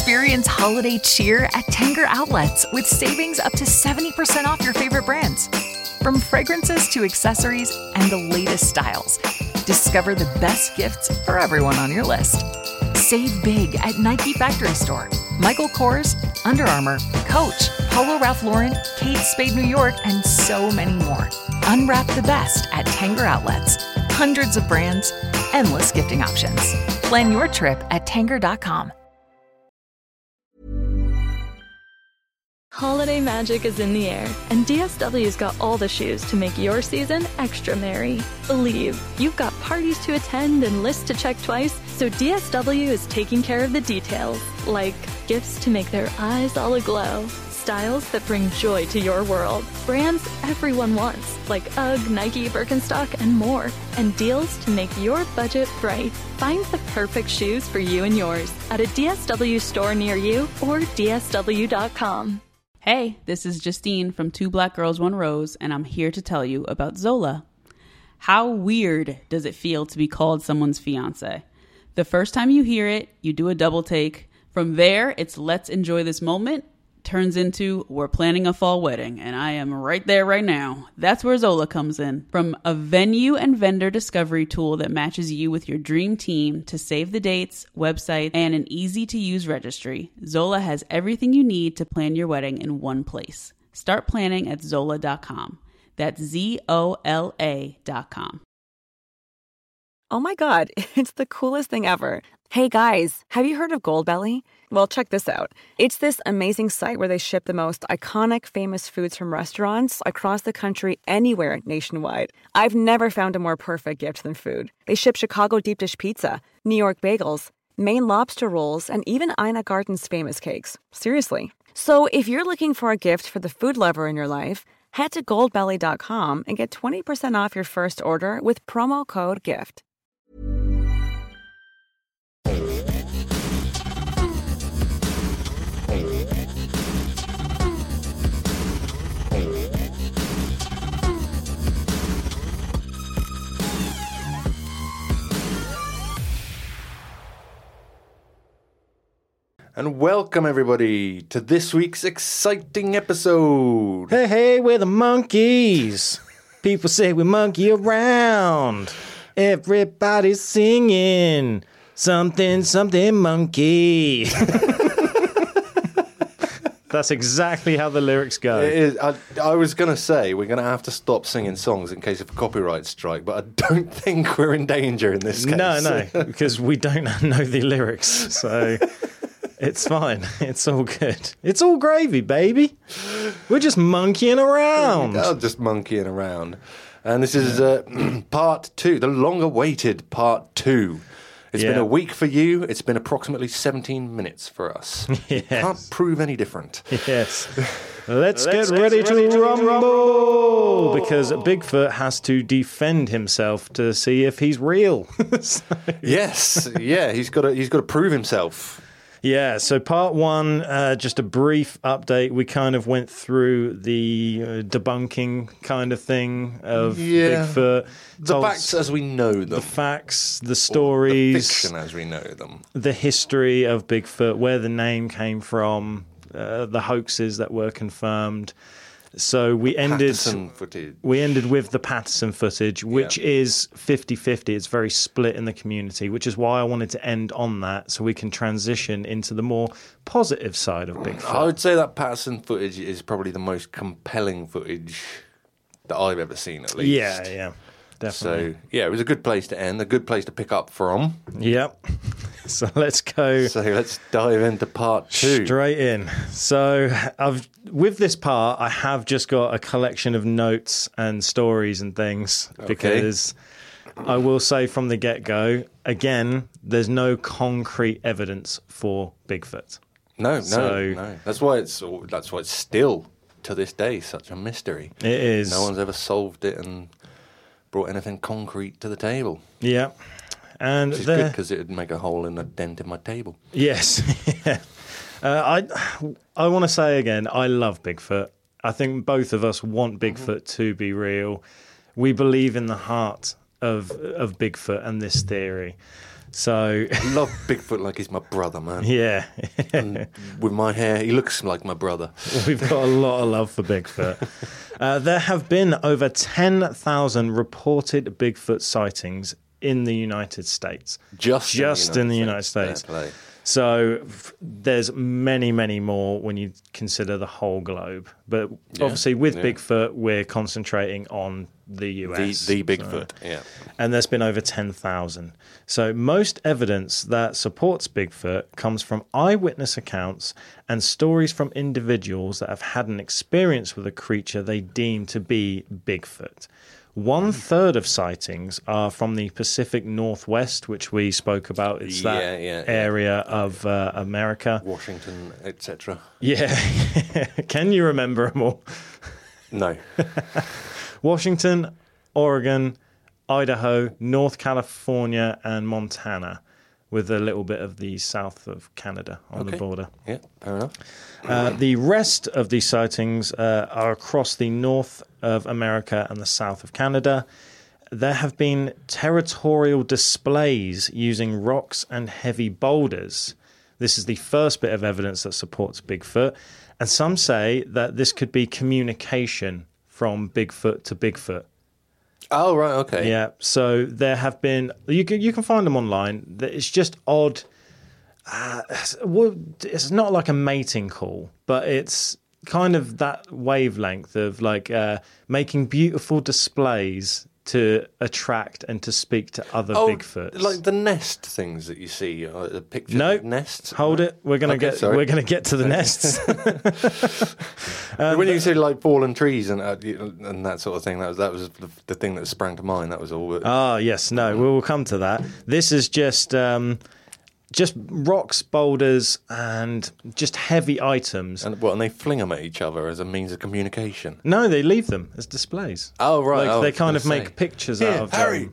Experience holiday cheer at Tanger Outlets with savings up to 70% off your favorite brands. From fragrances to accessories and the latest styles, discover the best gifts for everyone on your list. Save big at Nike Factory Store, Michael Kors, Under Armour, Coach, Polo Ralph Lauren, Kate Spade New York, and so many more. Unwrap the best at Tanger Outlets. Hundreds of brands, endless gifting options. Plan your trip at Tanger.com. Holiday magic is in the air, and DSW's got all the shoes to make your season extra merry. Believe, you've got parties to attend and lists to check twice, so DSW is taking care of the details, like gifts to make their eyes all aglow, styles that bring joy to your world, brands everyone wants, like UGG, Nike, Birkenstock, and more, and deals to make your budget bright. Find the perfect shoes for you and yours at a DSW store near you or DSW.com. Hey, this is Justine from Two Black Girls, One Rose, and I'm here to tell you about Zola. How weird does it feel to be called someone's fiance? The first time you hear it, you do a double take. From there, it's let's enjoy this moment, turns into we're planning a fall wedding, and I am right there right now. That's where Zola comes in. From a venue and vendor discovery tool that matches you with your dream team to save the dates, website, and an easy-to-use registry, Zola has everything you need to plan your wedding in one place. Start planning at Zola.com. That's ZOLA.com. Oh my God, it's the coolest thing ever. Hey guys, have you heard of Goldbelly? Well, check this out. It's this amazing site where they ship the most iconic, famous foods from restaurants across the country, anywhere nationwide. I've never found a more perfect gift than food. They ship Chicago deep dish pizza, New York bagels, Maine lobster rolls, and even Ina Garten's famous cakes. Seriously. So if you're looking for a gift for the food lover in your life, head to goldbelly.com and get 20% off your first order with promo code GIFT. And welcome, everybody, to this week's exciting episode. Hey, hey, we're the monkeys. People say we monkey around. Everybody's singing something, something monkey. That's exactly how the lyrics go. It is, I was going to say we're going to have to stop singing songs in case of a copyright strike, but I don't think we're in danger in this case. No, because we don't know the lyrics, so... It's fine. It's all good. It's all gravy, baby. We're just monkeying around. Just monkeying around. And this is part 2, the long-awaited part 2. It's been a week for you. It's been approximately 17 minutes for us. Yes. Can't prove any different. Yes. Let's get ready to rumble! Because Bigfoot has to defend himself to see if he's real. Yes. Yeah, he's got to prove himself. Yeah, so part 1, just a brief update. We kind of went through the debunking kind of thing of Bigfoot. The facts as we know them. The facts, the stories. The fiction as we know them. The history of Bigfoot, where the name came from, the hoaxes that were confirmed. So we ended with the Patterson footage, which is 50-50. It's very split in the community, which is why I wanted to end on that so we can transition into the more positive side of Bigfoot. I would say that Patterson footage is probably the most compelling footage that I've ever seen, at least. Yeah, definitely. So, yeah, it was a good place to end, a good place to pick up from. Yep. So let's go. So let's dive into part 2. Straight in. So with this part, I have just got a collection of notes and stories and things because I will say from the get-go, again, there's no concrete evidence for Bigfoot. No. That's why it's still to this day such a mystery. It is. No one's ever solved it and brought anything concrete to the table. Yeah. And which is good because it would make a hole in a dent in my table. Yes. I want to say again, I love Bigfoot. I think both of us want Bigfoot to be real. We believe in the heart of Bigfoot and this theory. So I love Bigfoot like he's my brother, man. Yeah. And with my hair, he looks like my brother. We've got a lot of love for Bigfoot. There have been over 10,000 reported Bigfoot sightings in the United States. Just in the United States. So there's many, many more when you consider the whole globe. But obviously with Bigfoot, we're concentrating on the US. The Bigfoot, yeah. And there's been over 10,000. So most evidence that supports Bigfoot comes from eyewitness accounts and stories from individuals that have had an experience with a creature they deem to be Bigfoot. 1/3 of sightings are from the Pacific Northwest, which we spoke about. It's that area of America. Washington, etc. Yeah. Can you remember them all? No. Washington, Oregon, Idaho, North California, and Montana, with a little bit of the south of Canada on the border. Yeah, fair enough. The rest of these sightings are across the north of America and the south of Canada. There have been territorial displays using rocks and heavy boulders. This is the first bit of evidence that supports Bigfoot. And some say that this could be communication from Bigfoot to Bigfoot. Oh, right, okay. Yeah, so there have been... You can find them online. It's just odd. It's not like a mating call, but it's kind of that wavelength of like making beautiful displays to attract and to speak to other Bigfoots. Like the nest things that you see, the pictures of nests. Hold it. We're gonna get to the nests. When you said like fallen trees and that sort of thing, that was the thing that sprang to mind. That was all. Yes, no, we will come to that. This is just rocks, boulders, and just heavy items. And they fling them at each other as a means of communication? No, they leave them as displays. Oh, right. Like they kind of make pictures out of Harry.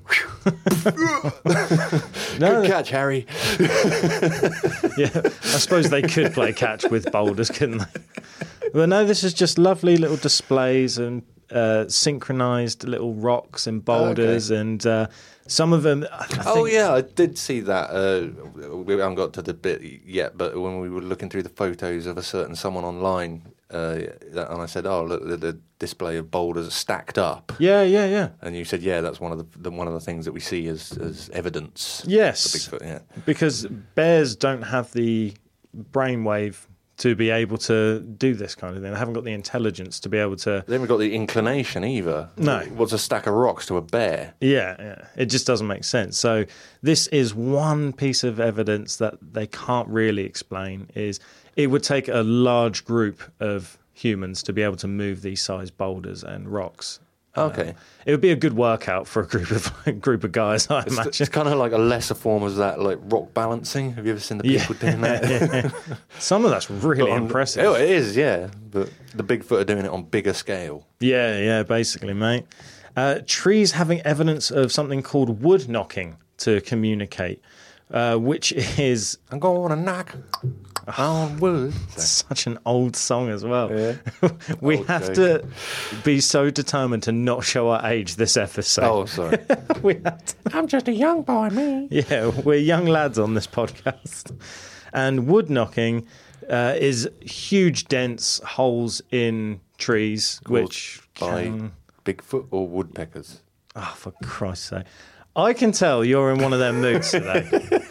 No, good catch, Harry. Yeah, I suppose they could play catch with boulders, couldn't they? But no, this is just lovely little displays and synchronized little rocks and boulders and... some of them... I did see that. We haven't got to the bit yet, but when we were looking through the photos of someone online, and I said, look, the display of boulders stacked up. Yeah. And you said, that's one of the things that we see as evidence. Yes. For Bigfoot, yeah. Because bears don't have the brainwave to be able to do this kind of thing. They haven't got the intelligence to be able to... They haven't got the inclination either. No. What's a stack of rocks to a bear? Yeah. It just doesn't make sense. So this is one piece of evidence that they can't really explain, is it would take a large group of humans to be able to move these size boulders and rocks. Okay. It would be a good workout for a group of guys, I imagine. It's kind of like a lesser form of that, like rock balancing. Have you ever seen the people doing that? Some of that's really impressive. Oh, it is, yeah. But the Bigfoot are doing it on bigger scale. Yeah, basically, mate. Trees having evidence of something called wood knocking to communicate, which is... I'm going to knock on wood. Such an old song as well. Yeah. We have to be so determined to not show our age this episode. Oh, sorry. I'm just a young boy, me. Yeah, we're young lads on this podcast. And wood knocking is huge, dense holes in trees, which by Bigfoot or woodpeckers. Oh, for Christ's sake. I can tell you're in one of their moods today.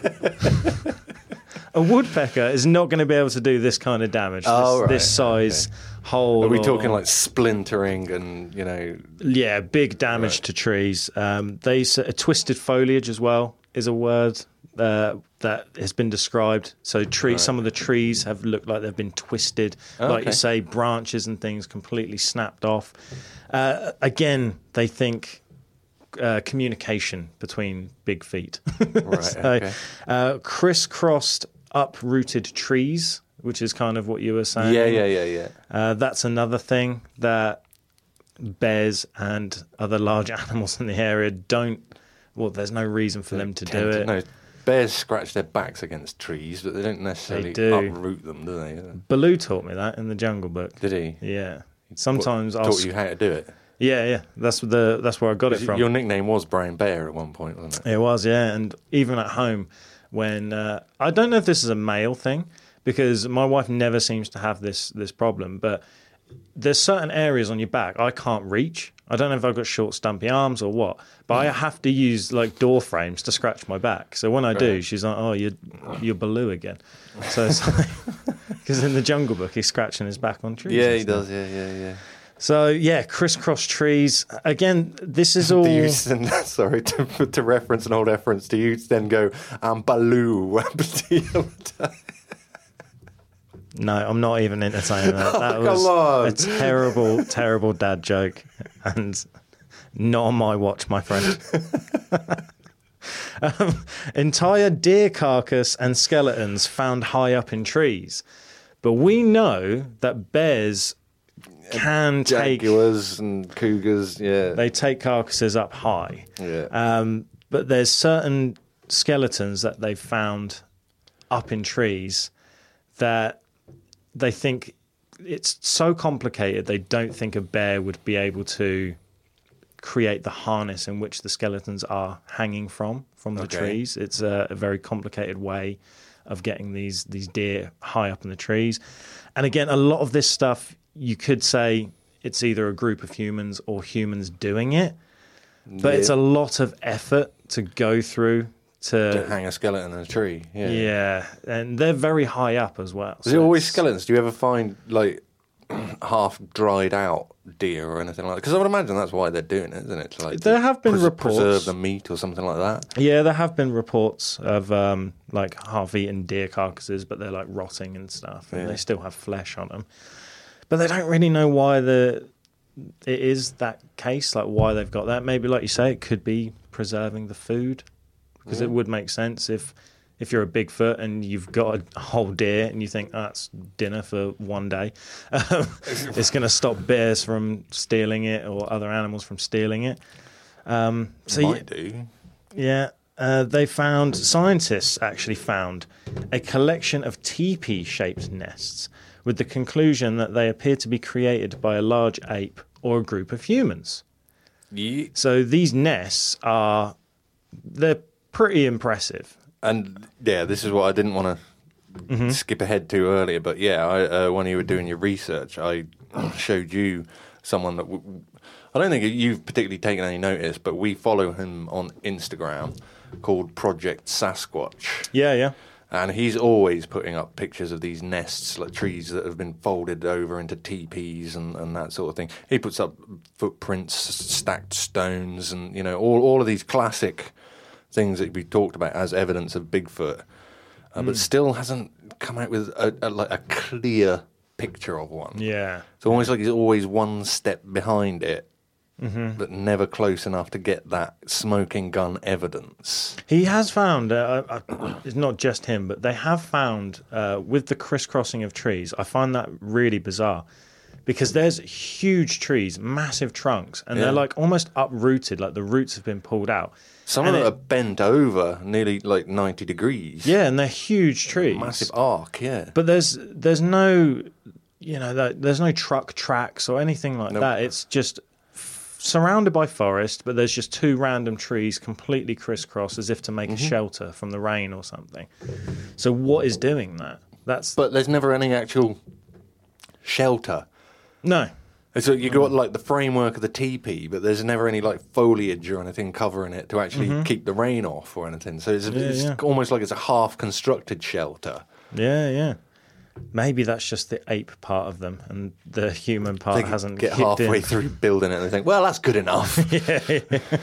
A woodpecker is not going to be able to do this kind of damage. This size hole. Are we talking like splintering and, Yeah, big damage to trees. Twisted foliage as well is a word that has been described. So some of the trees have looked like they've been twisted. Like you say, branches and things completely snapped off. Again, they think... communication between big feet. Right. Crisscrossed uprooted trees, which is kind of what you were saying. Yeah. That's another thing that bears and other large animals in the area don't... Well, there's no reason for them to do it. No, bears scratch their backs against trees, but they don't necessarily uproot them, do they? Baloo taught me that in the Jungle Book. Did he? Yeah. Sometimes taught you how to do it? Yeah. That's where I got it from. Your nickname was Brown Bear at one point, wasn't it? It was, yeah. And even at home, when I don't know if this is a male thing, because my wife never seems to have this problem, but there's certain areas on your back I can't reach. I don't know if I've got short, stumpy arms or what, but I have to use like door frames to scratch my back. So when I do, she's like, "Oh, you're Baloo again." So it's like, because in the Jungle Book, he's scratching his back on trees. Yeah, he does. Yeah. So yeah, crisscross trees. Again, this is all. Do you send, sorry to reference an old reference. Do you then go, "I'm Baloo"? No, I'm not even entertaining that. That was a terrible, terrible dad joke, and not on my watch, my friend. Entire deer carcass and skeletons found high up in trees. But we know that bears can take... Jaguars and cougars, yeah. They take carcasses up high. Yeah. But there's certain skeletons that they've found up in trees that they think it's so complicated they don't think a bear would be able to create the harness in which the skeletons are hanging from the trees. It's a very complicated way of getting these deer high up in the trees. And again, a lot of this stuff, you could say it's either a group of humans or humans doing it, but it's a lot of effort to go through to hang a skeleton in a tree. Yeah, and they're very high up as well. Is it always skeletons? Do you ever find like half dried out deer or anything like that? Because I would imagine that's why they're doing it, isn't it? To, like, there have been reports preserve the meat or something like that. Yeah, there have been reports of like half-eaten deer carcasses, but they're like rotting and stuff, and they still have flesh on them. But they don't really know why it is that case, like why they've got that. Maybe, like you say, it could be preserving the food. Because it would make sense if you're a Bigfoot and you've got a whole deer and you think, that's dinner for one day. It's going to stop bears from stealing it or other animals from stealing it. Might do. Yeah. Scientists actually found a collection of teepee-shaped nests with the conclusion that they appear to be created by a large ape or a group of humans. Yeah. So these nests they're pretty impressive. And yeah, this is what I didn't want to skip ahead to earlier. But yeah, when you were doing your research, I showed you someone that I don't think you've particularly taken any notice, but we follow him on Instagram called Project Sasquatch. Yeah. And he's always putting up pictures of these nests, like trees that have been folded over into teepees and that sort of thing. He puts up footprints, stacked stones, and all of these classic things that we talked about as evidence of Bigfoot, but still hasn't come out with a clear picture of one. Yeah. It's almost like he's always one step behind it, but never close enough to get that smoking gun evidence. He has found, it's not just him, but they have found, with the crisscrossing of trees, I find that really bizarre. Because there's huge trees, massive trunks, and they're like almost uprooted, like the roots have been pulled out. Some of them are bent over nearly like 90 degrees. Yeah, and they're huge trees. Massive arc, yeah. But there's no, there's no truck tracks or anything like that. It's just surrounded by forest, but there's just two random trees completely crisscrossed as if to make a shelter from the rain or something. So what is doing that? But there's never any actual shelter. No. So you got like the framework of the teepee, but there's never any like foliage or anything covering it to actually keep the rain off or anything. So it's almost like it's a half-constructed shelter. Yeah. Maybe that's just the ape part of them, and the human part hasn't get halfway through building it and they think, well, that's good enough. Yeah.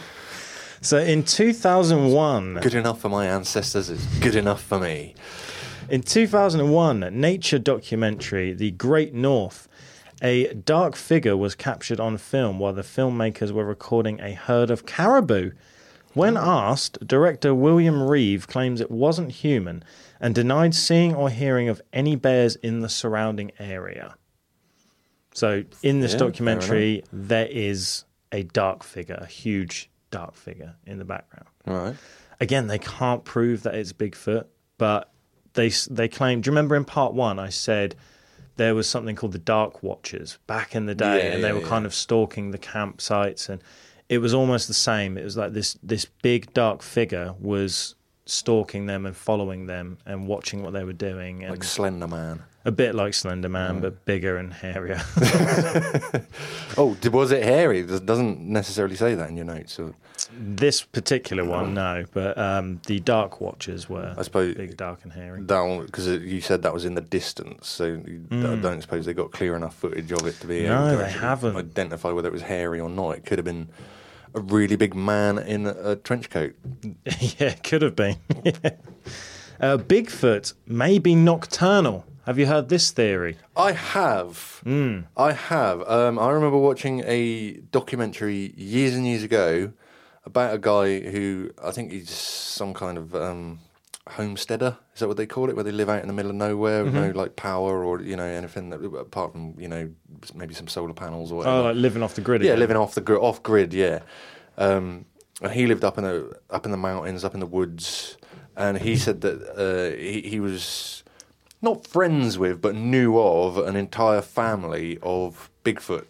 So in 2001... Good enough for my ancestors is good enough for me. In 2001, nature documentary The Great North, a dark figure was captured on film while the filmmakers were recording a herd of caribou. When asked, director William Reeve claims it wasn't human and denied seeing or hearing of any bears in the surrounding area. So in this documentary, there is a dark figure, a huge dark figure in the background. Right. Again, they can't prove that it's Bigfoot, but they claim... Do you remember in part one I said there was something called the Dark Watchers back in the day, and they were kind of stalking the campsites, and it was almost the same. It was like this big dark figure was stalking them and following them and watching what they were doing. And like Slender Man. A bit like Slender Man, but bigger and hairier. Oh, was it hairy? It doesn't necessarily say that in your notes. Or... This particular one, no. But the Dark Watchers were, I suppose, big, dark and hairy. Because you said that was in the distance, so I don't suppose they got clear enough footage of it to be able to they haven't. identify whether it was hairy or not. It could have been a really big man in a trench coat. Yeah, it could have been. Bigfoot may be nocturnal. Have you heard this theory? I have. I have. I remember watching a documentary years and years ago about a guy who, I think he's some kind of homesteader. Is that what they call it? Where they live out in the middle of nowhere with no like power or anything apart from maybe some solar panels or whatever. Oh, like living off the grid. Yeah, living off grid. Yeah. And he lived up in the mountains, up in the woods, and he said that he was not friends with, but knew of an entire family of Bigfoots.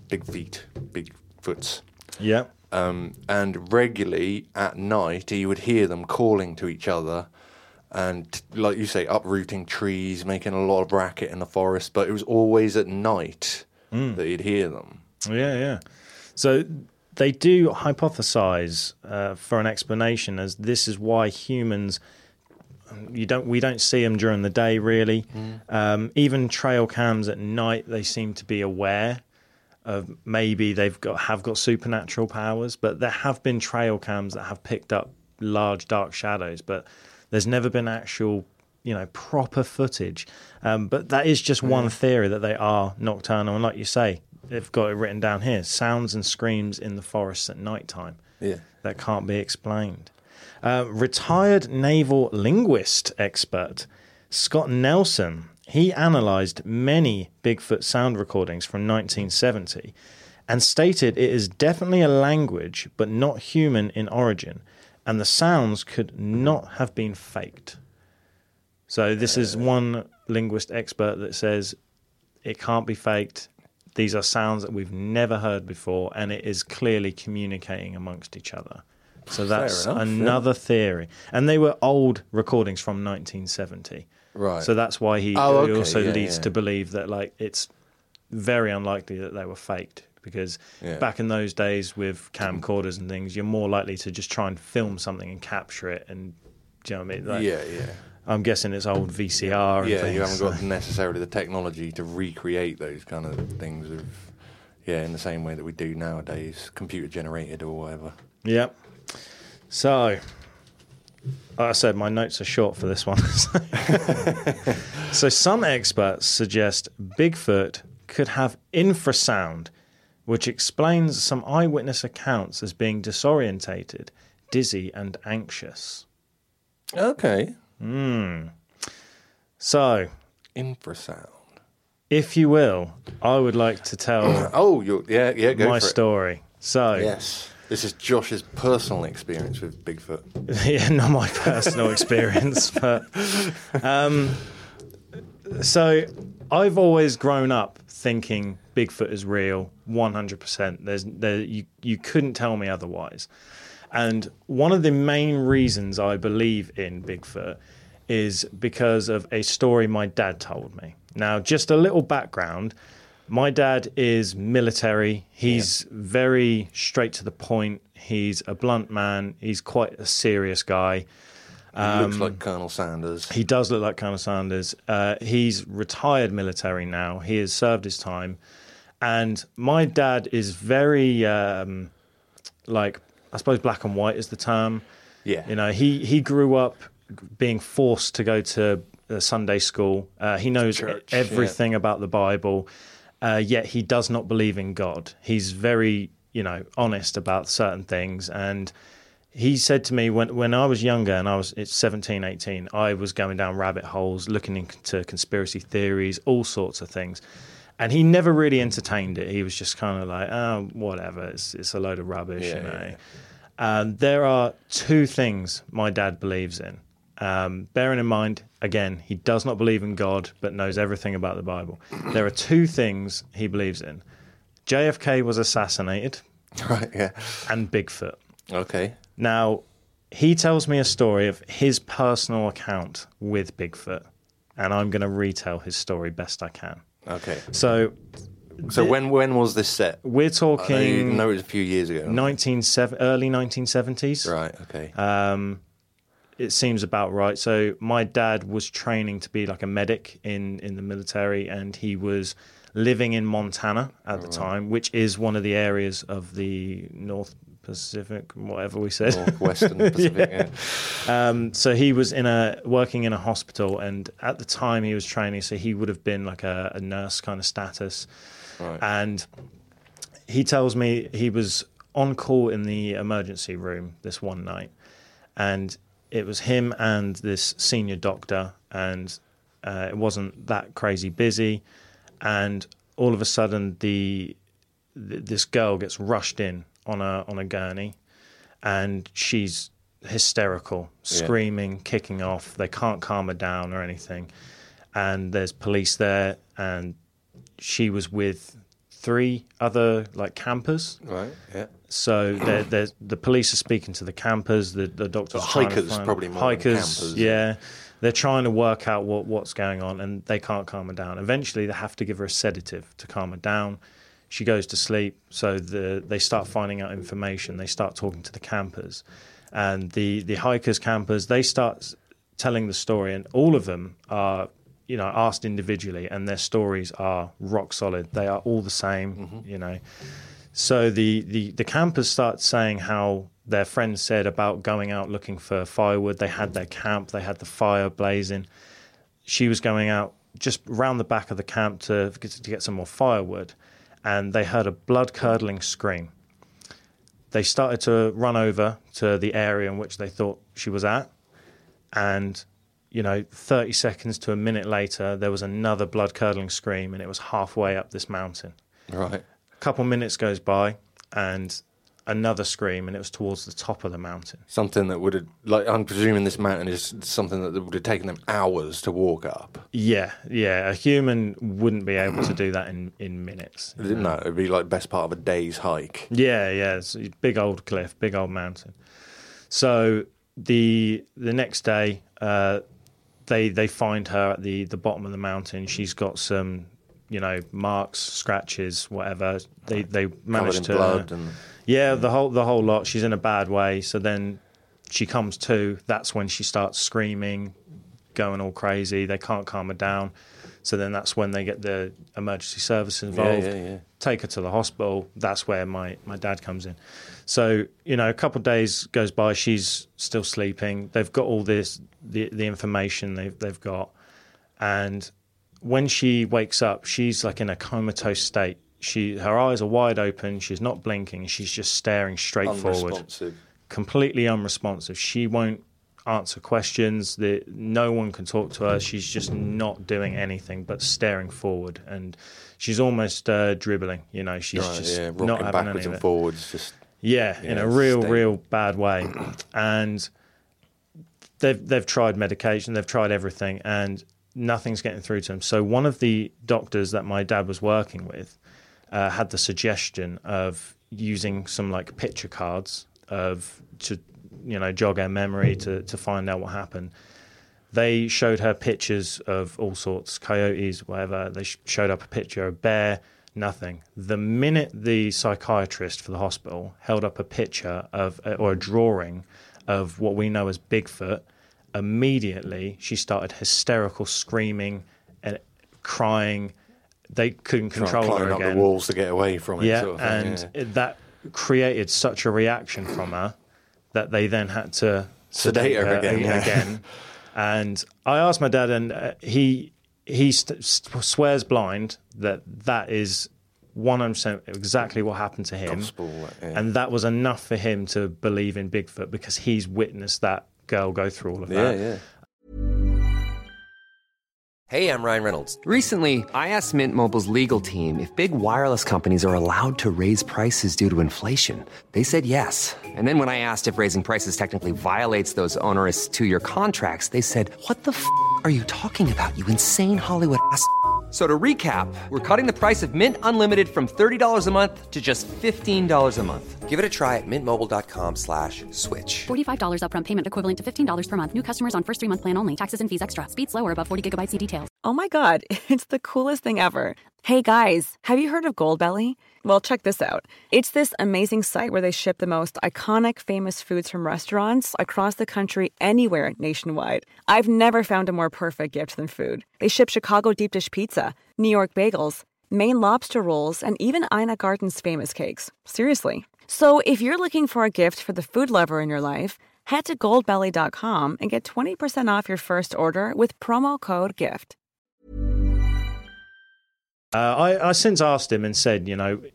Yeah. And regularly at night, he would hear them calling to each other and, like you say, uprooting trees, making a lot of racket in the forest. But it was always at night that he'd hear them. Yeah. So they do hypothesize for an explanation as this is why humans... we don't see them during the day, really. Even trail cams at night, they seem to be aware of maybe have got supernatural powers, but there have been trail cams that have picked up large dark shadows, but there's never been actual, proper footage. But that is just one theory that they are nocturnal, and like you say, they've got it written down here: sounds and screams in the forests at night time. Yeah, that can't be explained. Retired naval linguist expert Scott Nelson, he analysed many Bigfoot sound recordings from 1970 and stated it is definitely a language but not human in origin, and the sounds could not have been faked. So this is one linguist expert that says it can't be faked. These are sounds that we've never heard before, and it is clearly communicating amongst each other. So that's another theory. And they were old recordings from 1970. Right. So that's why he also leads to believe that it's very unlikely that they were faked, because back in those days with camcorders and things, you're more likely to just try and film something and capture it. And do you know what I mean? I'm guessing it's old VCR and things. You haven't got necessarily the technology to recreate those kind of things in the same way that we do nowadays, computer generated or whatever. Yep. So, like I said, my notes are short for this one. So some experts suggest Bigfoot could have infrasound, which explains some eyewitness accounts as being disorientated, dizzy, and anxious. Okay. So, infrasound. If you will, I would like to tell go my for story. So, yes. This is Josh's personal experience with Bigfoot. Yeah, not my personal experience, but so I've always grown up thinking Bigfoot is real, 100%. You couldn't tell me otherwise. And one of the main reasons I believe in Bigfoot is because of a story my dad told me. Now, just a little background. My dad is military. He's very straight to the point. He's a blunt man. He's quite a serious guy. He looks like Colonel Sanders. He does look like Colonel Sanders. He's retired military now. He has served his time. And my dad is very, I suppose black and white is the term. Yeah. He grew up being forced to go to Sunday school. He knows everything about the Bible. Yet he does not believe in God. He's very, honest about certain things. And he said to me when I was younger, and it's 17, 18, I was going down rabbit holes, looking into conspiracy theories, all sorts of things. And he never really entertained it. He was just kind of like, oh, whatever, it's a load of rubbish. There are two things my dad believes in. Bearing in mind, again, he does not believe in God, but knows everything about the Bible. There are two things he believes in. JFK was assassinated. Right, yeah. And Bigfoot. Okay. Now, he tells me a story of his personal account with Bigfoot, and I'm going to retell his story best I can. Okay. So when was this set? We're talking... I know it was a few years ago. Early 1970s. Right, okay. It seems about right. So my dad was training to be like a medic in the military, and he was living in Montana at the time, which is one of the areas of the North Pacific, whatever we said. Northwestern Pacific, yeah. So he was working in a hospital, and at the time he was training, so he would have been like a nurse kind of status. Right. And he tells me he was on call in the emergency room this one night, and it was him and this senior doctor, and it wasn't that crazy busy. And all of a sudden, this girl gets rushed in on a gurney, and she's hysterical, screaming, kicking off. They can't calm her down or anything. And there's police there, and she was with 3 other campers. Right. Yeah. So the police are speaking to the campers. The doctors hikers, probably more than campers. Yeah. They're trying to work out what's going on, and they can't calm her down. Eventually, they have to give her a sedative to calm her down. She goes to sleep, so they start finding out information. They start talking to the campers. And the hikers, campers, they start telling the story, and all of them are, asked individually, and their stories are rock solid. They are all the same, So the campers start saying how their friends said about going out looking for firewood. They had their camp, they had the fire blazing. She was going out just round the back of the camp to get some more firewood, and they heard a blood-curdling scream. They started to run over to the area in which they thought she was at, and 30 seconds to a minute later, there was another blood-curdling scream, and it was halfway up this mountain. Right. A couple minutes goes by, and another scream, and it was towards the top of the mountain. Something that would have, I'm presuming this mountain is something that would have taken them hours to walk up. Yeah. A human wouldn't be able to do that in minutes. No, it'd be like best part of a day's hike. Yeah, it's a big old cliff, big old mountain. So the next day, they find her at the bottom of the mountain. She's got some, marks, scratches, whatever. They managed to blood and... Yeah, the whole lot. She's in a bad way. So then she comes to. That's when she starts screaming, going all crazy. They can't calm her down. So then that's when they get the emergency service involved. Yeah. Take her to the hospital. That's where my dad comes in. So, a couple of days goes by. She's still sleeping. They've got all this, the information they've got. And when she wakes up, she's like in a comatose state. Her eyes are wide open. She's not blinking. She's just staring straight forward. Completely unresponsive. She won't answer questions. No one can talk to her. She's just not doing anything but staring forward. And she's almost dribbling. She's just rocking not having backwards any of and it. forwards. Just in a real bad way. And they've tried medication. They've tried everything, and nothing's getting through to them. So one of the doctors that my dad was working with had the suggestion of using some picture cards to jog her memory to find out what happened. They showed her pictures of all sorts, coyotes, whatever. They showed up a picture of a bear, nothing. The minute the psychiatrist for the hospital held up a picture or a drawing of what we know as Bigfoot, immediately she started hysterical screaming and crying. They couldn't control her again. Climbing up the walls to get away from it. Yeah, sort of thing, that created such a reaction from her that they then had to sedate her again. And I asked my dad, and he swears blind that is 100% exactly what happened to him. Gospel, and that was enough for him to believe in Bigfoot because he's witnessed that girl go through all of that. Yeah. Hey, I'm Ryan Reynolds. Recently, I asked Mint Mobile's legal team if big wireless companies are allowed to raise prices due to inflation. They said yes. And then when I asked if raising prices technically violates those onerous 2-year contracts, they said, "What the f*** are you talking about, you insane Hollywood ass?" So to recap, we're cutting the price of Mint Unlimited from $30 a month to just $15 a month. Give it a try at mintmobile.com/switch. $45 upfront payment equivalent to $15 per month. New customers on first 3-month plan only. Taxes and fees extra. Speed slower above 40 gigabytes. See details. Oh my God, it's the coolest thing ever. Hey guys, have you heard of Goldbelly? Well, check this out. It's this amazing site where they ship the most iconic famous foods from restaurants across the country anywhere nationwide. I've never found a more perfect gift than food. They ship Chicago deep dish pizza, New York bagels, Maine lobster rolls, and even Ina Garten's famous cakes. Seriously. So if you're looking for a gift for the food lover in your life, head to goldbelly.com and get 20% off your first order with promo code GIFT. I since asked him and said, you know,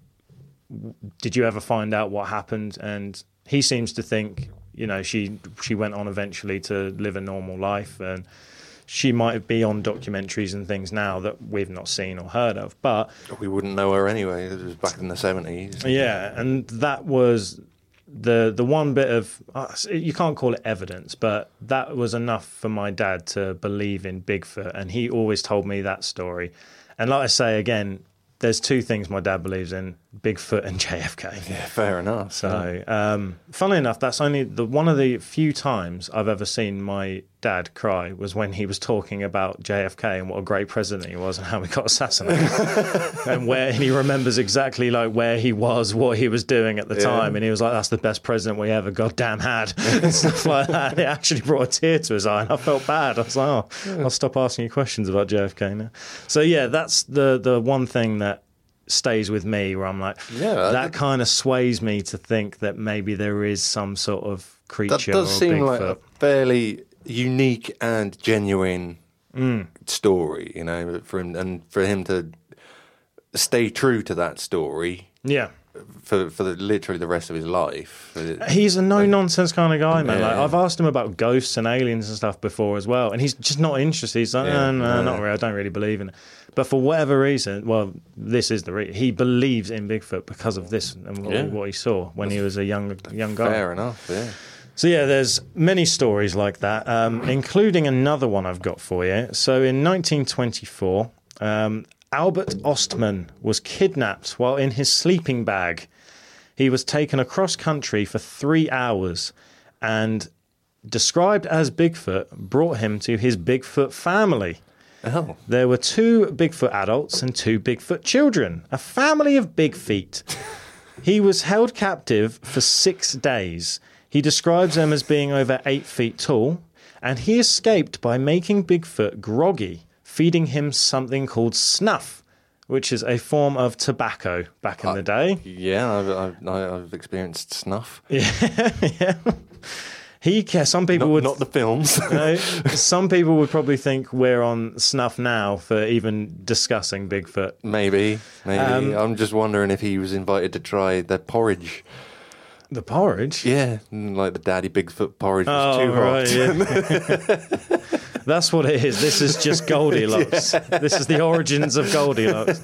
did you ever find out what happened? And he seems to think, you know, she went on eventually to live a normal life, and she might be on documentaries and things now that we've not seen or heard of. But we wouldn't know her anyway. It was back in the 70s. Yeah, and that was the one bit of, you can't call it evidence, but that was enough for my dad to believe in Bigfoot, and he always told me that story. And like I say, again, there's two things my dad believes in: Bigfoot and JFK. Yeah, fair enough. So, funnily enough, that's only one of the few times I've ever seen my dad cry was when he was talking about JFK and what a great president he was and how he got assassinated. and he remembers exactly like where he was, what he was doing at the time, and he was like, "That's the best president we ever goddamn had," and stuff like that. It actually brought a tear to his eye, and I felt bad. I was like, "Oh, I'll stop asking you questions about JFK now." So yeah, that's the one thing that stays with me, where I'm like, that kind of sways me to think that maybe there is some sort of creature. That does seem Bigfoot. like a fairly unique and genuine story, you know, for him to stay true to that story. Yeah. For literally the rest of his life. He's a no-nonsense kind of guy, man. Like, I've asked him about ghosts and aliens and stuff before as well, and he's just not interested. He's like, no, not really. I don't really believe in it. But for whatever reason, well, this is the reason. He believes in Bigfoot because of this and what he saw when he was a young guy. Fair enough, yeah. So yeah, there's many stories like that, including another one I've got for you. So in 1924... Albert Ostman was kidnapped while in his sleeping bag. He was taken across country for 3 hours and, described as Bigfoot, brought him to his Bigfoot family. Oh. There were 2 Bigfoot adults and 2 Bigfoot children, a family of big feet. He was held captive for 6 days. He describes them as being over 8 feet tall, and he escaped by making Bigfoot groggy, feeding him something called snuff, which is a form of tobacco back in the day. Yeah, I've experienced snuff. Yeah. Some people would... Not the films. Some people would probably think we're on snuff now for even discussing Bigfoot. Maybe. I'm just wondering if he was invited to try their porridge. The porridge? Yeah, like the Daddy Bigfoot porridge was too hot. Right, yeah. That's what it is. This is just Goldilocks. Yeah. This is the origins of Goldilocks.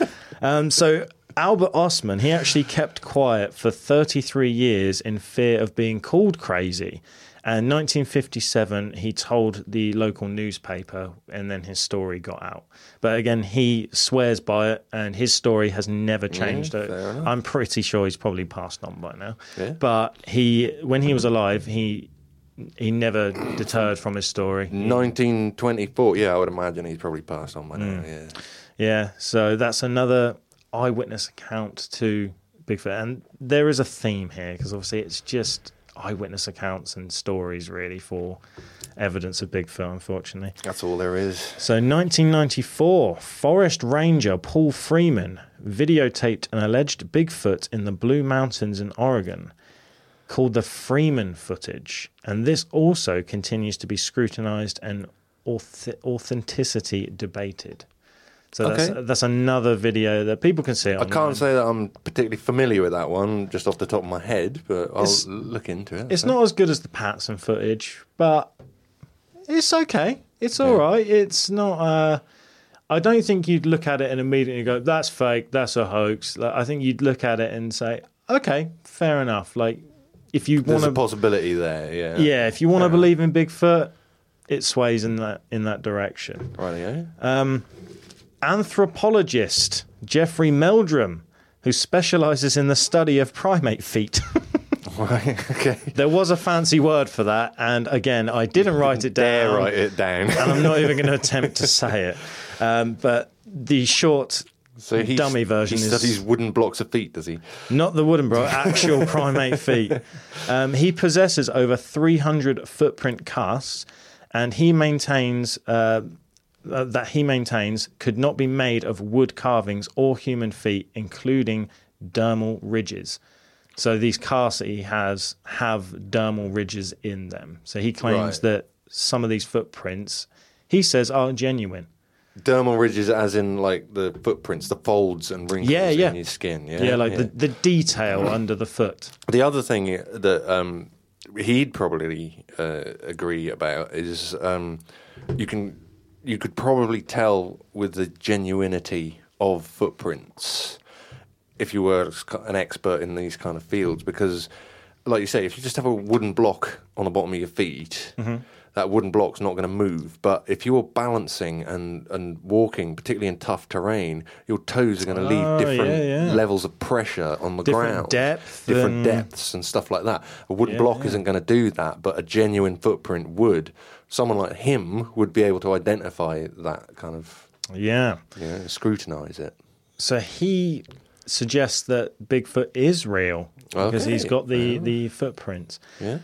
So Albert Ostman, he actually kept quiet for 33 years in fear of being called crazy. And in 1957, he told the local newspaper, and then his story got out. But again, he swears by it, and his story has never changed. I'm pretty sure he's probably passed on by now. Yeah. But when he was alive, he never deterred from his story. 1924, I would imagine he's probably passed on by now, Yeah, so that's another eyewitness account to Bigfoot. And there is a theme here, because obviously it's just eyewitness accounts and stories, really, for evidence of Bigfoot, unfortunately. That's all there is. So 1994, Forest Ranger Paul Freeman videotaped an alleged Bigfoot in the Blue Mountains in Oregon, called the Freeman footage, and this also continues to be scrutinized and authenticity debated. So that's another video that people can see online. I can't say that I'm particularly familiar with that one just off the top of my head, but I'll look into it. It's not as good as the Patterson footage, but it's okay. It's all right. It's not... I don't think you'd look at it and immediately go, that's fake, that's a hoax. Like, I think you'd look at it and say, okay, fair enough. Like, if you want There's a possibility there, yeah. Yeah, if you want to believe in Bigfoot, it sways in that direction. Rightio. Anthropologist Jeffrey Meldrum, who specialises in the study of primate feet. Right, okay. There was a fancy word for that, and again, I didn't write it down. Dare write it down. And I'm not even going to attempt to say it. But the short dummy version he studies wooden blocks of feet, does he? Not the wooden block, actual primate feet. He possesses over 300 footprint casts, and he maintains could not be made of wood carvings or human feet, including dermal ridges. So these casts that he has have dermal ridges in them. So he claims that some of these footprints, he says, are genuine. Dermal ridges as in like the footprints, the folds and wrinkles in your skin. Yeah, the detail under the foot. The other thing that he'd probably agree about is you could probably tell with the genuinity of footprints if you were an expert in these kind of fields, because, like you say, if you just have a wooden block on the bottom of your feet, that wooden block's not going to move. But if you're balancing and walking, particularly in tough terrain, your toes are going to leave different levels of pressure on the ground. Different depths and stuff like that. A wooden block isn't going to do that, but a genuine footprint would. Someone like him would be able to identify that kind of... scrutinise it. So he suggests that Bigfoot is real because he's got the footprints. Yeah.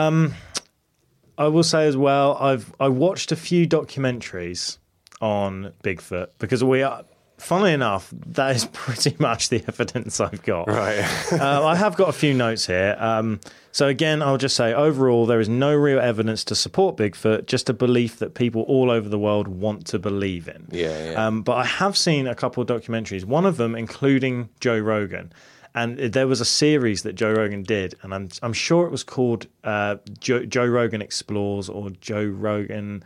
I will say as well, I watched a few documentaries on Bigfoot because funnily enough, that is pretty much the evidence I've got. Right. I have got a few notes here. So again, I'll just say overall, there is no real evidence to support Bigfoot, just a belief that people all over the world want to believe in. Yeah. But I have seen a couple of documentaries, one of them including Joe Rogan. And there was a series that Joe Rogan did, and I'm sure it was called Joe Rogan Explores or Joe Rogan,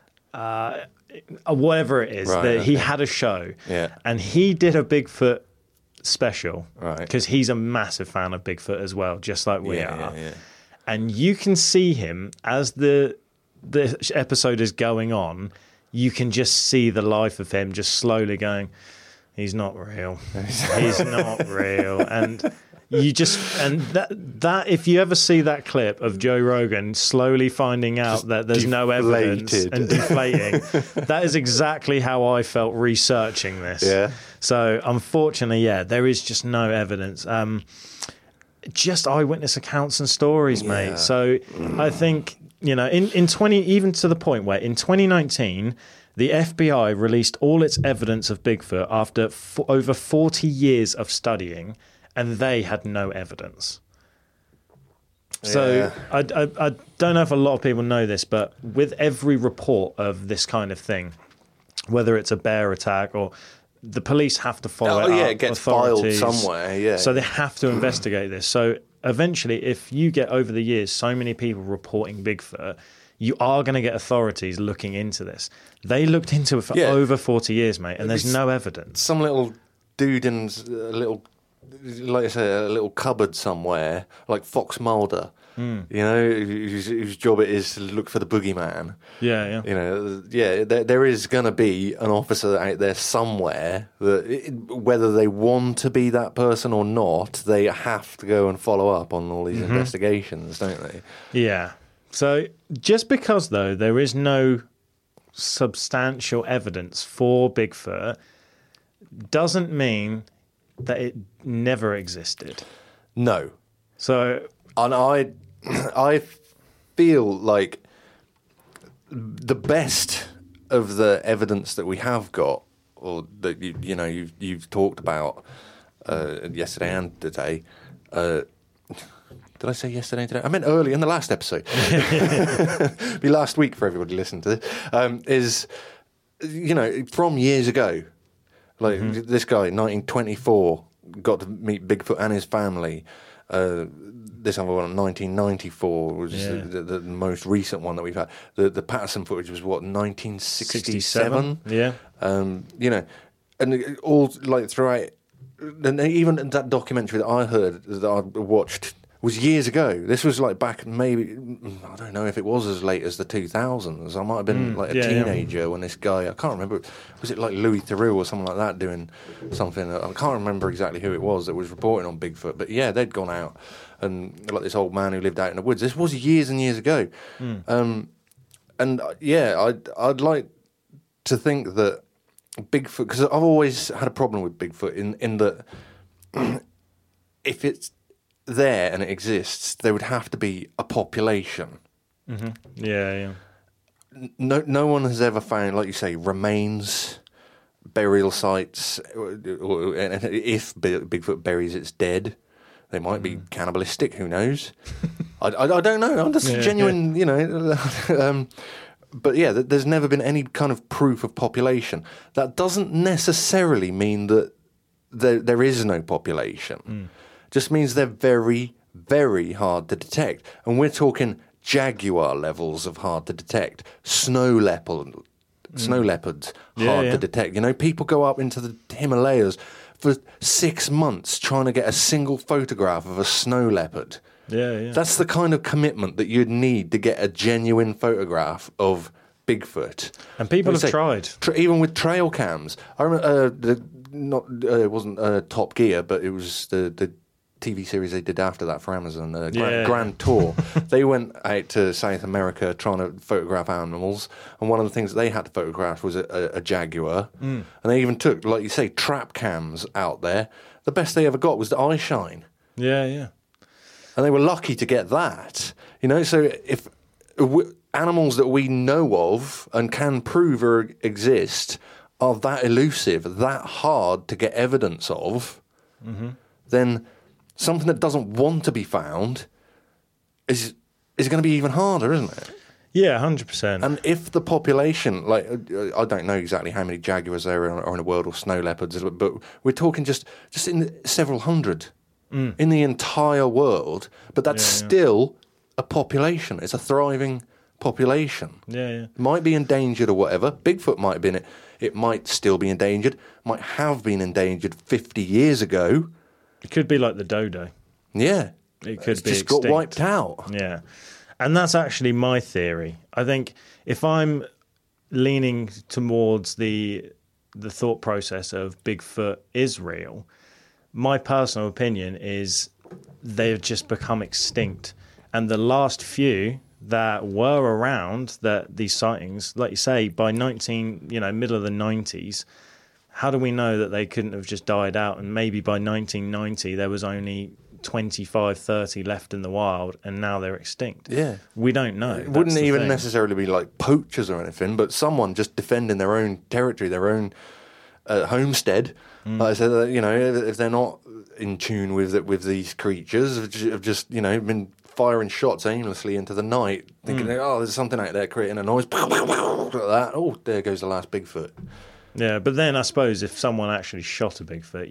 whatever it is. He had a show, and he did a Bigfoot special, because he's a massive fan of Bigfoot as well, just like we are. Yeah. And you can see him as the episode is going on. You can just see the life of him just slowly going, he's not real. He's not real. And you just, and that if you ever see that clip of Joe Rogan slowly finding out just that there's no evidence and deflating, that is exactly how I felt researching this. Yeah. So unfortunately, there is just no evidence. Just eyewitness accounts and stories, mate. So I think, in 20, even to the point where in 2019, the FBI released all its evidence of Bigfoot after over 40 years of studying, and they had no evidence. So I don't know if a lot of people know this, but with every report of this kind of thing, whether it's a bear attack or the police have to follow it up, it gets filed somewhere, So they have to investigate this. So eventually, if you get over the years so many people reporting Bigfoot, you are going to get authorities looking into this. They looked into it for over 40 years, mate, and there's no evidence. Some little dude in a little, like I say, a little cupboard somewhere, like Fox Mulder, whose job it is to look for the boogeyman. Yeah. There is going to be an officer out there somewhere that, whether they want to be that person or not, they have to go and follow up on all these investigations, don't they? Yeah. So just because, though, there is no substantial evidence for Bigfoot doesn't mean that it never existed. No. So... And I feel like the best of the evidence that we have got, or that you've talked about yesterday and today, did I say yesterday and today? I meant early in the last episode. Be last week for everybody listening to this. Is, from years ago, like this guy, 1924, got to meet Bigfoot and his family. this other one, 1994 was the most recent one that we've had. The Patterson footage was what, 1967? Yeah. You know, and all like throughout, and even that documentary that I heard that I watched was years ago. This was like back maybe, I don't know if it was as late as the 2000s. I might have been like a teenager when this guy, I can't remember, was it like Louis Theroux or something like that doing something? I can't remember exactly who it was that was reporting on Bigfoot, but yeah, they'd gone out and like this old man who lived out in the woods. This was years and years ago. And yeah, I'd like to think that Bigfoot, because I've always had a problem with Bigfoot in that if it's there and it exists, there would have to be a population. Mm-hmm. Yeah. No one has ever found, like you say, remains, burial sites. And if Bigfoot buries its dead, they might be cannibalistic. Who knows? I don't know. I'm just genuine, you know. But yeah, there's never been any kind of proof of population. That doesn't necessarily mean that there is no population. Just means they're very, very hard to detect. And we're talking jaguar levels of hard to detect. Snow leopards, hard to detect. You know, people go up into the Himalayas for 6 months trying to get a single photograph of a snow leopard. Yeah. That's the kind of commitment that you'd need to get a genuine photograph of Bigfoot. And people have tried. Even with trail cams. I remember, it wasn't Top Gear, but it was the TV series they did after that for Amazon, Grand Tour. They went out to South America trying to photograph animals, and one of the things that they had to photograph was a jaguar. And they even took, like you say, trap cams out there. The best they ever got was the eye shine. Yeah. And they were lucky to get that. You know, so if animals that we know of and can prove or exist are that elusive, that hard to get evidence of, then something that doesn't want to be found is going to be even harder, isn't it? Yeah, 100%. And if the population, like, I don't know exactly how many jaguars there are in the world or snow leopards, but we're talking just in several hundred in the entire world. But that's still a population. It's a thriving population. Yeah. Might be endangered or whatever. Bigfoot might have been it might still be endangered, might have been endangered 50 years ago. It could be like the dodo. Yeah. It could be just extinct. got wiped out. Yeah. And that's actually my theory. I think if I'm leaning towards the thought process of Bigfoot is real, my personal opinion is they've just become extinct. And the last few that were around, that these sightings, like you say, by middle of the 90s, how do we know that they couldn't have just died out? And maybe by 1990 there was only 25, 30 left in the wild, and now they're extinct. Yeah. We don't know. It wouldn't even necessarily be like poachers or anything, but someone just defending their own territory, their own homestead. Like I said, you know, if they're not in tune with these creatures, have just, you know, been firing shots aimlessly into the night, thinking, oh, there's something out there creating a noise, like that. Oh, there goes the last Bigfoot. Yeah, but then I suppose if someone actually shot a Bigfoot,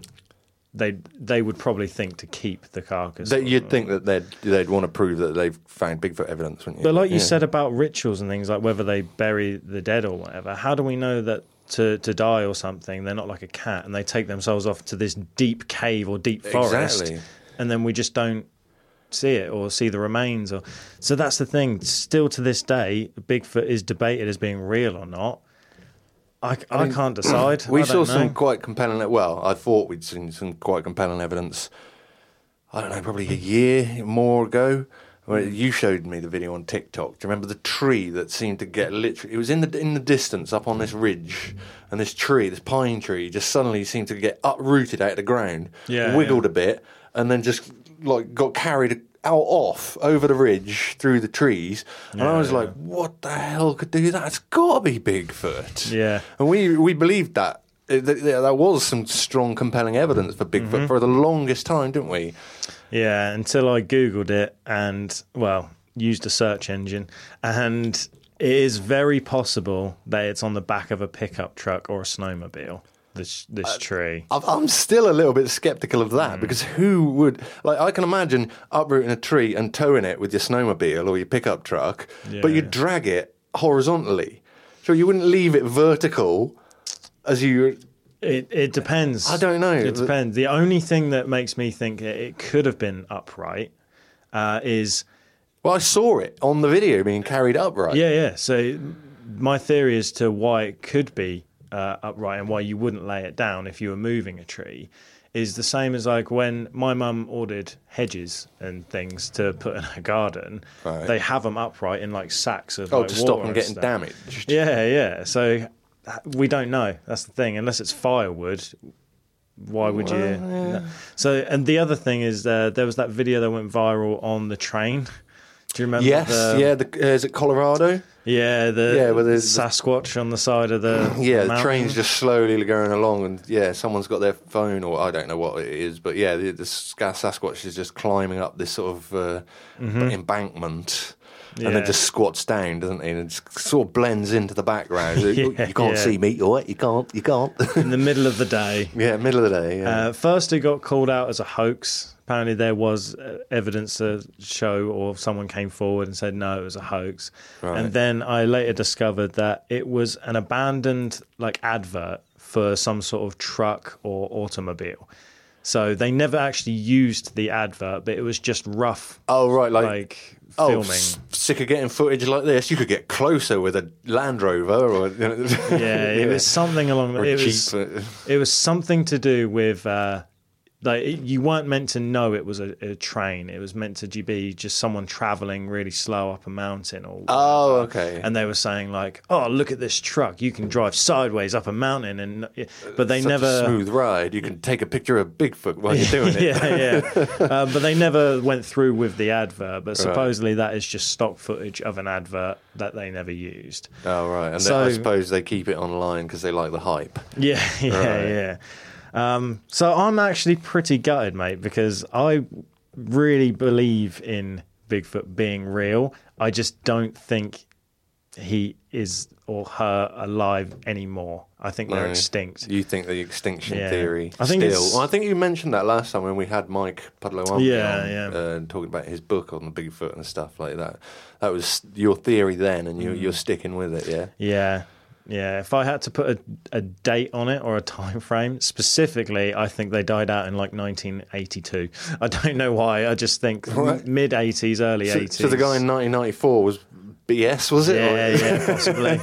they would probably think to keep the carcass. You'd think that they'd want to prove that they've found Bigfoot evidence, wouldn't you? But like you said about rituals and things, like whether they bury the dead or whatever, how do we know that to die or something, they're not like a cat and they take themselves off to this deep cave or deep forest, and then we just don't see it or see the remains? So that's the thing. Still to this day, Bigfoot is debated as being real or not. I can't decide. We saw some quite compelling... Well, I thought we'd seen some quite compelling evidence, I don't know, probably a year more ago. You showed me the video on TikTok. Do you remember the tree that seemed to get literally... It was in the distance up on this ridge, and this tree, this pine tree, just suddenly seemed to get uprooted out of the ground, wiggled a bit, and then just like got carried off over the ridge through the trees, and I was like, what the hell could do that? It's got to be Bigfoot. Yeah. And we believed that. That was some strong, compelling evidence for Bigfoot for the longest time, didn't we? Yeah, until I Googled it and, used a search engine, and it is very possible that it's on the back of a pickup truck or a snowmobile. this tree. I'm still a little bit skeptical of that because who would I can imagine uprooting a tree and towing it with your snowmobile or your pickup truck, but you drag it horizontally, so you wouldn't leave it vertical as you. It depends. I don't know. It depends. The only thing that makes me think it could have been upright is. Well, I saw it on the video being carried upright. Yeah. So my theory as to why it could be upright and why you wouldn't lay it down if you were moving a tree is the same as like when my mum ordered hedges and things to put in her garden. Right. They have them upright in like sacks of like, to water stop them getting damaged. Yeah. So we don't know. That's the thing. Unless it's firewood, why would you? No. So, and the other thing is there was that video that went viral on the train. Do you remember? Yes, is it Colorado? Yeah, where there's Sasquatch on the side of the the train's just slowly going along, and someone's got their phone, or I don't know what it is, but the Sasquatch is just climbing up this sort of embankment, and then just squats down, doesn't he? And it sort of blends into the background. You can't see me, or you can't. In the middle of the day. Yeah, middle of the day. First, it got called out as a hoax. Apparently there was evidence to show, or someone came forward and said, no, it was a hoax. Right. And then I later discovered that it was an abandoned advert for some sort of truck or automobile. So they never actually used the advert, but it was just rough. Oh, right. Filming. Sick of getting footage like this. You could get closer with a Land Rover. Or, it was something along that. It was something to do with... you weren't meant to know it was a train. It was meant to be just someone traveling really slow up a mountain. Okay. And they were saying look at this truck. You can drive sideways up a mountain, but they never a smooth ride. You can take a picture of Bigfoot while you're doing it. But they never went through with the advert. But supposedly that is just stock footage of an advert that they never used. Oh right. And I suppose they keep it online because they like the hype. Yeah. So I'm actually pretty gutted, mate, because I really believe in Bigfoot being real. I just don't think he is or her alive anymore. I think they're extinct. You think the extinction theory I think you mentioned that last time when we had Mike Pudlow on talking about his book on the Bigfoot and stuff like that. That was your theory then, and you're sticking with it, yeah? Yeah, if I had to put a date on it or a time frame, specifically, I think they died out in 1982. I don't know why. I just think mid-80s, early 80s. So the guy in 1994 was BS, was it? Yeah, possibly.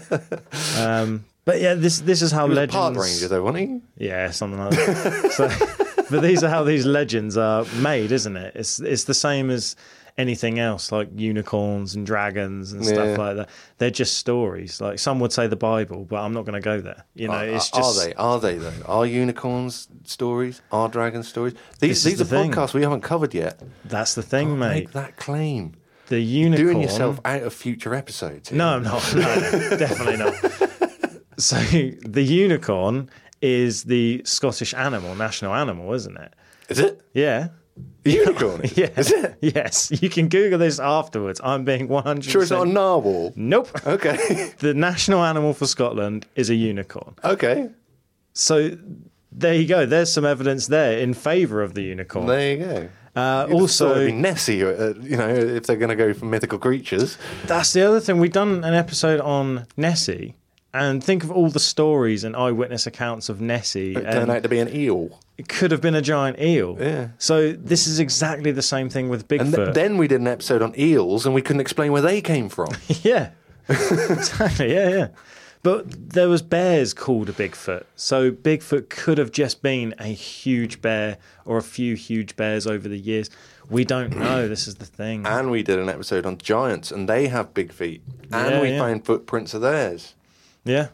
But this is how legends... Park ranger, though, wasn't he? Yeah, something like that. But these are how these legends are made, isn't it? It's the same as... anything else like unicorns and dragons and stuff like that. They're just stories. Like some would say the Bible, but I'm not going to go there. It's just... Are they though? Are unicorns stories? Are dragon stories? These are podcasts we haven't covered yet. That's the thing, mate. Make that claim. The unicorn... Doing yourself out of future episodes. Here. No, I'm not. No, definitely not. So the unicorn is the Scottish national animal, isn't it? Is it? Yeah. The unicorn? Yeah. Is it? Yes. You can Google this afterwards. I'm being 100%... Sure it's not a narwhal? Nope. Okay. The national animal for Scotland is a unicorn. Okay. So there you go. There's some evidence there in favour of the unicorn. There you go. Also, it'd be Nessie, if they're going to go for mythical creatures. That's the other thing. We've done an episode on Nessie, and think of all the stories and eyewitness accounts of Nessie. It turned out to be an eel. It could have been a giant eel. Yeah. So this is exactly the same thing with Bigfoot. And then we did an episode on eels, and we couldn't explain where they came from. Yeah, exactly. Yeah. But there was bears called a Bigfoot. So Bigfoot could have just been a huge bear or a few huge bears over the years. We don't know. This is the thing. And we did an episode on giants, and they have big feet. And we found footprints of theirs. Yeah.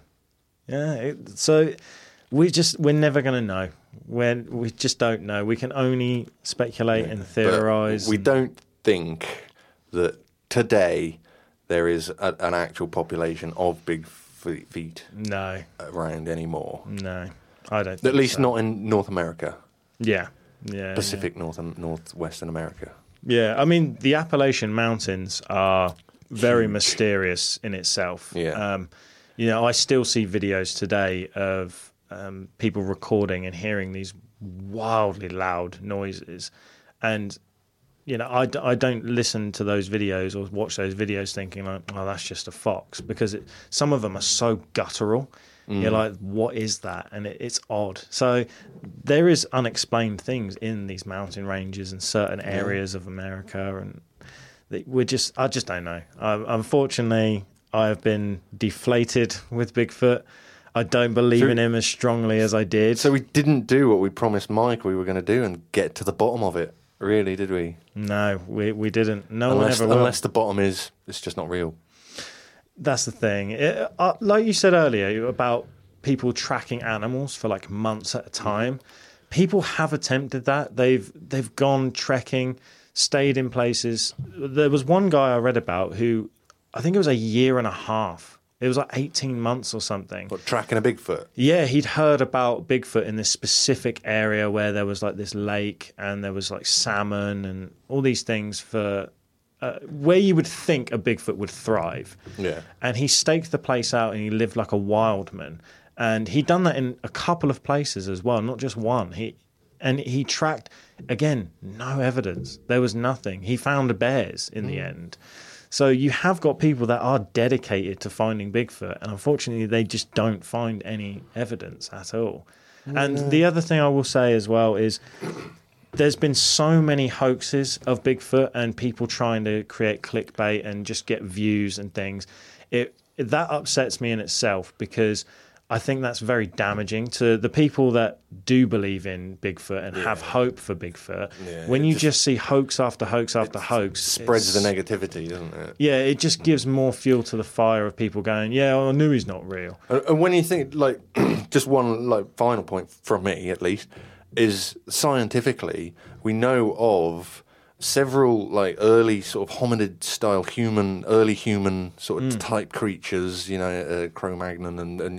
So we're never going to know. We just don't know. We can only speculate and theorise. We don't think that today there is an actual population of big feet around anymore. No, I don't think At least not in North America. Yeah. Pacific North and Northwestern America. Yeah, I mean, the Appalachian Mountains are very mysterious in itself. Yeah. I still see videos today of people recording and hearing these wildly loud noises. And, I don't listen to those videos or watch those videos thinking like, oh, that's just a fox, because some of them are so guttural. You're like, what is that? And it's odd. So there is unexplained things in these mountain ranges and certain areas of America, and I just don't know. Unfortunately, I have been deflated with Bigfoot. I don't believe in him as strongly as I did. So we didn't do what we promised Mike we were going to do and get to the bottom of it, really, did we? No, we didn't. One ever will. Unless the bottom is, it's just not real. That's the thing. Like you said earlier about people tracking animals for like months at a time, people have attempted that. They've gone trekking, stayed in places. There was one guy I read about who, I think it was a year and a half. It was like 18 months or something. What, tracking a Bigfoot? Yeah, he'd heard about Bigfoot in this specific area where there was like this lake and there was like salmon and all these things for where you would think a Bigfoot would thrive. Yeah. And he staked the place out and he lived like a wildman. And he'd done that in a couple of places as well, not just one. He tracked, again, no evidence. There was nothing. He found bears in the end. So you have got people that are dedicated to finding Bigfoot, and unfortunately they just don't find any evidence at all. And the other thing I will say as well is there's been so many hoaxes of Bigfoot and people trying to create clickbait and just get views and things. That upsets me in itself, because I think that's very damaging to the people that do believe in Bigfoot and have hope for Bigfoot. Yeah, when you just see hoax after hoax after hoax, spreads the negativity, doesn't it? Yeah, it just gives more fuel to the fire of people going, yeah, I knew he's not real. And when you think, like, just one like final point from me at least, is scientifically we know of several like early sort of hominid style early human sort of type creatures, Cro-Magnon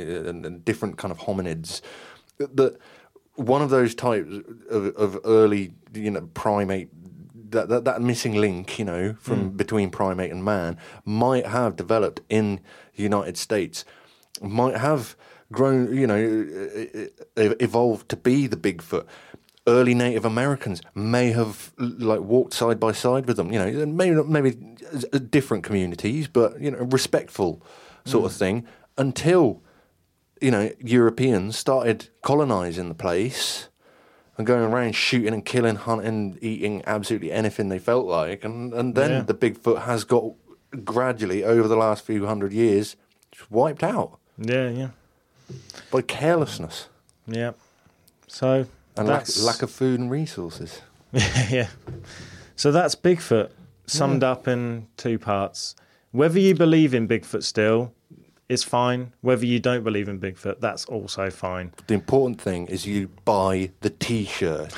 and different kind of hominids. That one of those types of early primate, that missing link from between primate and man might have developed in the United States, might have grown, evolved to be the Bigfoot. Early Native Americans may have like walked side by side with them, maybe different communities, but respectful sort of thing, until Europeans started colonizing the place and going around shooting and killing, hunting, eating absolutely anything they felt like, and then the Bigfoot has got gradually over the last few hundred years just wiped out. Yeah. By carelessness. Yeah. So. And lack of food and resources. Yeah. So that's Bigfoot, summed up in 2 parts. Whether you believe in Bigfoot still is fine. Whether you don't believe in Bigfoot, that's also fine. The important thing is you buy the T-shirt.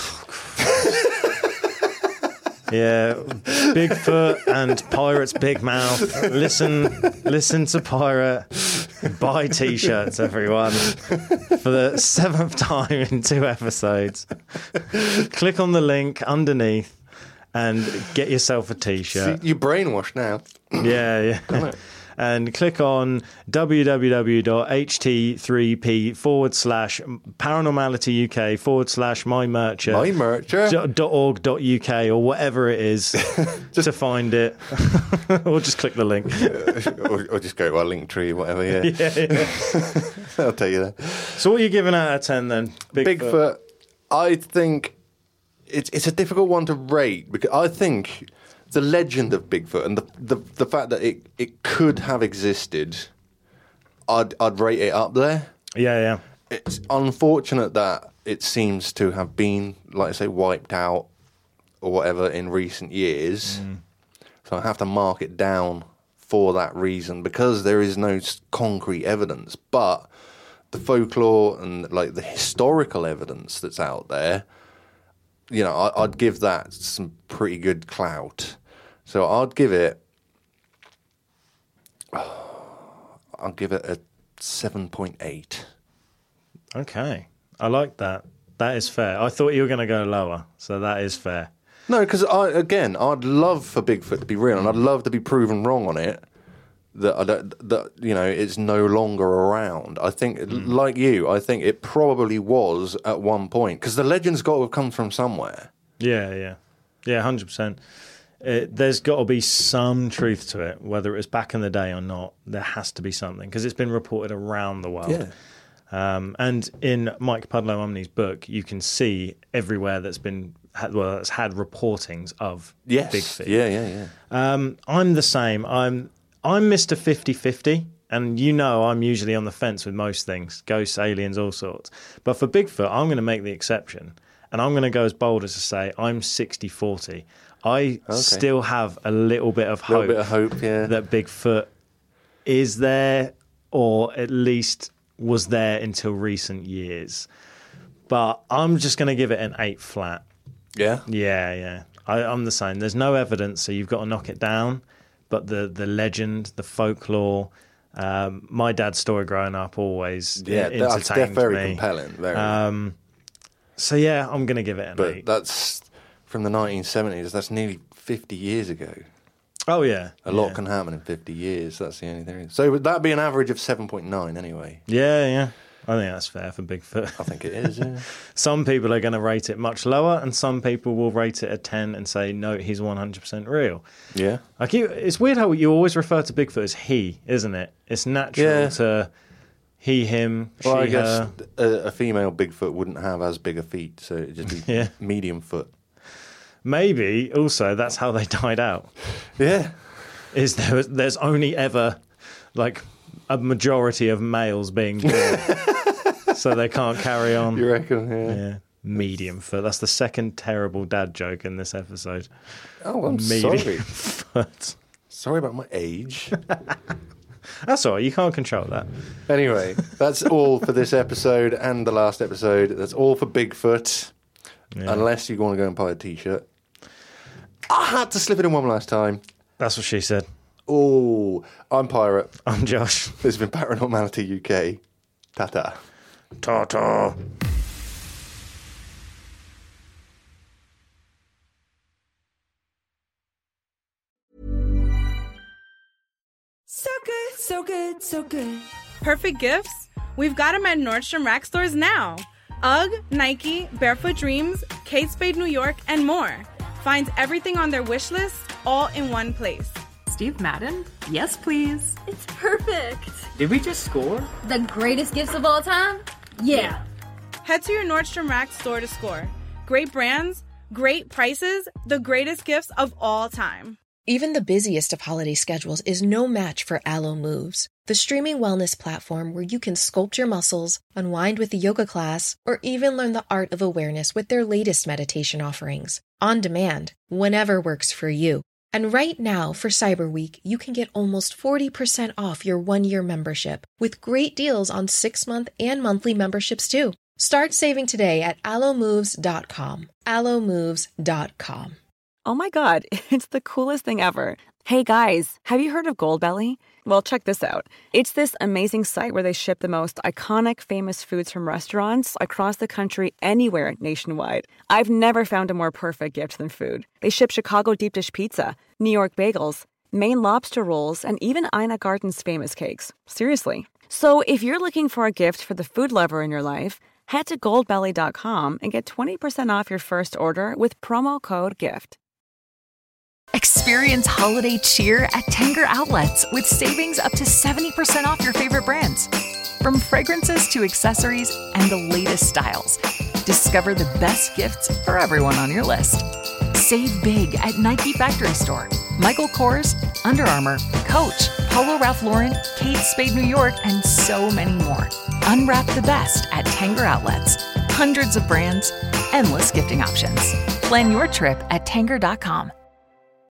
Yeah, Bigfoot and Pirate's Big Mouth. Listen to Pirate. Buy T-shirts, everyone, for the 7th time in 2 episodes. Click on the link underneath and get yourself a T-shirt. See, you're brainwashed now. Yeah. And click on www.ht3p/paranormalityuk/mymercher.org.uk or whatever it is to find it. Or just click the link. or just go to our link tree, whatever, yeah. I'll tell you that. So what are you giving out of 10 then? Bigfoot, I think it's a difficult one to rate, because I think the legend of Bigfoot and the fact that it could have existed, I'd rate it up there. Yeah. It's unfortunate that it seems to have been, like I say, wiped out or whatever in recent years. So I have to mark it down for that reason, because there is no concrete evidence. But the folklore and like the historical evidence that's out there, I'd give that some pretty good clout. So I'd give it a 7.8. Okay. I like that. That is fair. I thought you were going to go lower, so that is fair. No, because I'd love for Bigfoot to be real, and I'd love to be proven wrong on it. that it's no longer around. I think, like you, I think it probably was at one point, because the legend's got to have come from somewhere. Yeah, 100%. There's got to be some truth to it, whether it was back in the day or not. There has to be something, because it's been reported around the world. Yeah. And in Mike Pudlow Omni's book, you can see everywhere that's had reportings of Bigfoot. Yeah. I'm the same. I'm Mr. 50-50, and I'm usually on the fence with most things, ghosts, aliens, all sorts. But for Bigfoot, I'm going to make the exception, and I'm going to go as bold as to say I'm 60-40. I still have a little bit of hope, that Bigfoot is there, or at least was there until recent years. But I'm just going to give it an 8 flat. Yeah? Yeah. I'm the same. There's no evidence, so you've got to knock it down. But the legend, the folklore, my dad's story growing up always entertained they're very me. Compelling. Very. So yeah, I'm going to give it an 8. But that's from the 1970s. That's nearly 50 years ago. Oh yeah, a lot can happen in 50 years. That's the only thing. So would that be an average of 7.9 anyway? Yeah. I think that's fair for Bigfoot. I think it is, yeah. Some people are going to rate it much lower, and some people will rate it a 10 and say, no, he's 100% real. Yeah. It's weird how you always refer to Bigfoot as he, isn't it? It's natural to he, him, well, she, I guess her. A female Bigfoot wouldn't have as big a feet, so it'd just be medium foot. Maybe, also, that's how they died out. Yeah. There's only ever, a majority of males being born, so they can't carry on. You reckon? Yeah. Medium foot. That's the second terrible dad joke in this episode. Oh, I'm medium sorry. Foot. Sorry about my age. That's all right. You can't control that. Anyway, that's all for this episode and the last episode. That's all for Bigfoot. Yeah. Unless you want to go and buy a T-shirt. I had to slip it in one last time. That's what she said. Oh, I'm Pirate. I'm Josh. This has been Paranormality UK. Ta-ta. Ta-ta. So good, so good, so good. Perfect gifts? We've got them at Nordstrom Rack stores now. UGG, Nike, Barefoot Dreams, Kate Spade New York, and more. Find everything on their wish list all in one place. Steve Madden? Yes, please. It's perfect. Did we just score? The greatest gifts of all time? Yeah. Head to your Nordstrom Rack store to score. Great brands, great prices, the greatest gifts of all time. Even the busiest of holiday schedules is no match for Alo Moves, the streaming wellness platform where you can sculpt your muscles, unwind with a yoga class, or even learn the art of awareness with their latest meditation offerings. On demand, whenever works for you. And right now, for Cyber Week, you can get almost 40% off your 1-year membership, with great deals on 6-month and monthly memberships too. Start saving today at alomoves.com. alomoves.com. Oh my God, it's the coolest thing ever. Hey guys, have you heard of Goldbelly? Well, check this out. It's this amazing site where they ship the most iconic famous foods from restaurants across the country, anywhere nationwide. I've never found a more perfect gift than food. They ship Chicago deep dish pizza, New York bagels, Maine lobster rolls, and even Ina Garten's famous cakes. Seriously. So if you're looking for a gift for the food lover in your life, head to goldbelly.com and get 20% off your first order with promo code GIFT. Experience holiday cheer at Tanger Outlets with savings up to 70% off your favorite brands. From fragrances to accessories and the latest styles, discover the best gifts for everyone on your list. Save big at Nike Factory Store, Michael Kors, Under Armour, Coach, Polo Ralph Lauren, Kate Spade New York, and so many more. Unwrap the best at Tanger Outlets. Hundreds of brands, endless gifting options. Plan your trip at Tanger.com.